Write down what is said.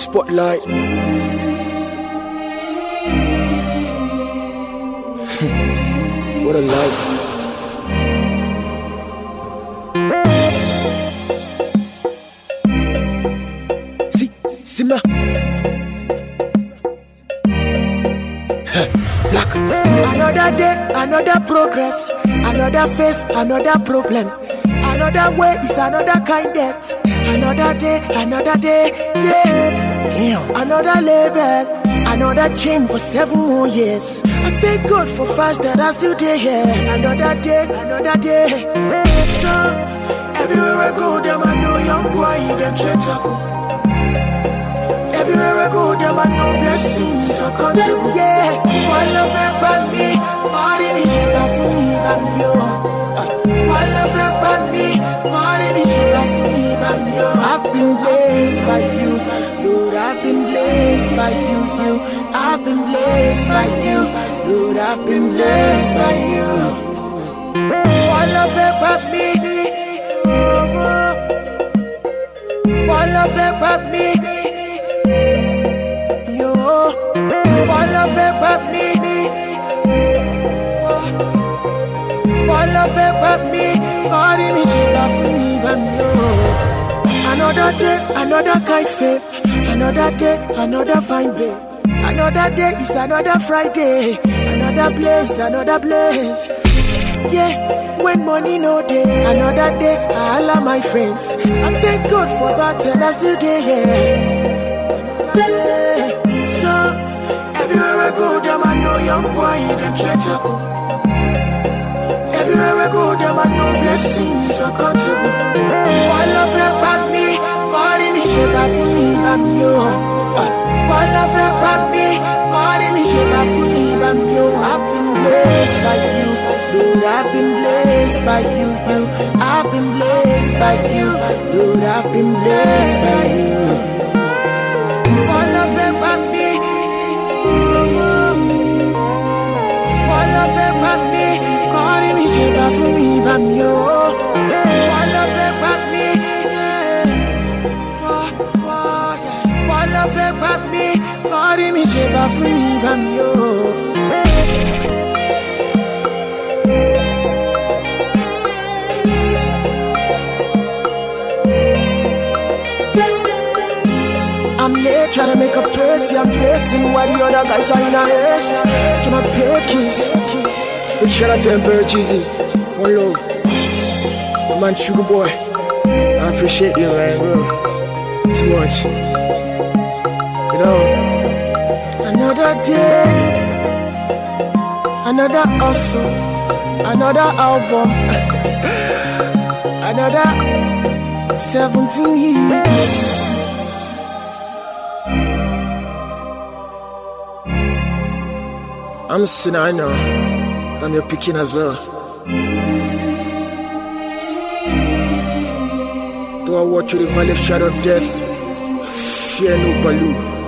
Spotlight. What a life. See ma. Black. Another day, another progress. Another face, another problem. Another way is another kind death. Another day, yeah. Damn. Another label, another chain for 7 more years. I thank God for fast that I still there here. Another day. So everywhere I go, them I know young boy, them can't tackle. Everywhere I go, them I know blessings are comfortable. Yeah, one love about me, body be cheaper for me, I'm you. One love about me, body be cheaper for me, I'm you. I've been blessed by you, Lord. I've been blessed by you. I've been blessed by you, Lord. I've been blessed by you. One love about me, one love about me. One love about me. One love about me. God in me, for me, another day, another kind faith. Another day, another fine babe. Another day is another Friday. Another place. Yeah, when money no day. Another day, I love my friends. I thank God for that and I still there. Another day. So everywhere I go, them I know young boy, them can't tackle. Everywhere I go, them I know blessings are comfortable. One love about me, God in each other for me, I'm you. One love about me, God in each other for me, I'm you. I've been blessed by you, Lord. I've been blessed by you. I've been blessed by you, Lord. I've been blessed by you. One love about me. One love about me, God in me, cheaper for me, I'm you. One love about me, yeah. One love about me, God in me, cheaper for me, I'm you. I'm late trying to make up dress, yeah, I'm dressing while the other guys are in a haste. To my pay kiss. Big shout out to Emperor Jeezy. One love. My man Sugar Boy. I appreciate you, man, bro. Too much. You know. Another day. Another hustle. Another album. Another 17 years. I'm a sinner, I know. I'm your picking as well. Though I walk through the valley of shadow of death, fear no baloo.